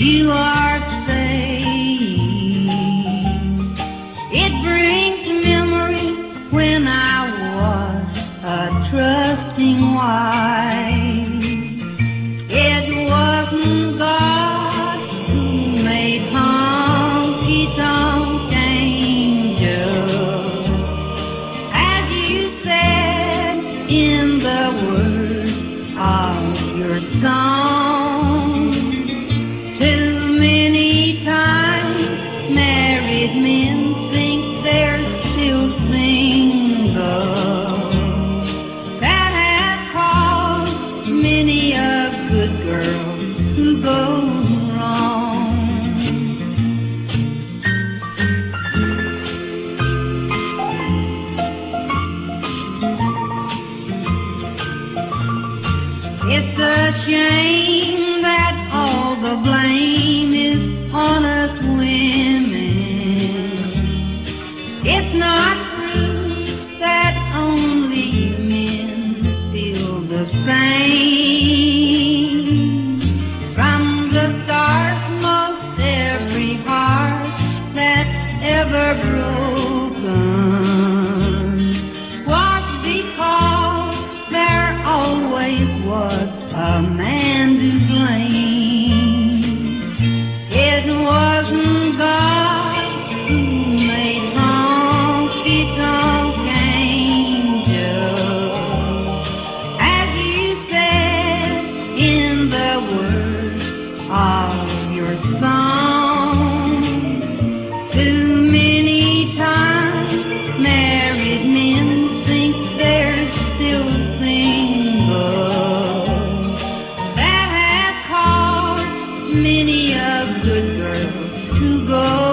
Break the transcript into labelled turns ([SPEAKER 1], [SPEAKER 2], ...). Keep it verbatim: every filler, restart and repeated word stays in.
[SPEAKER 1] you are saying. It brings memory when I was a trusting wife. It wasn't God who made honky-tonk angels, as you said in the words of your song. Too many times married men think they're still single. That has caused many a good girl to go wrong. It's a shame that all the blame is on us women. It's not true that only men feel the same. From the start, most every heart that's ever broken was because there always was a man to blame. It wasn't God who made honky-tonk angels, as you said in the words of your song. Too many times married men think they're still single. That has caused many a good girl to go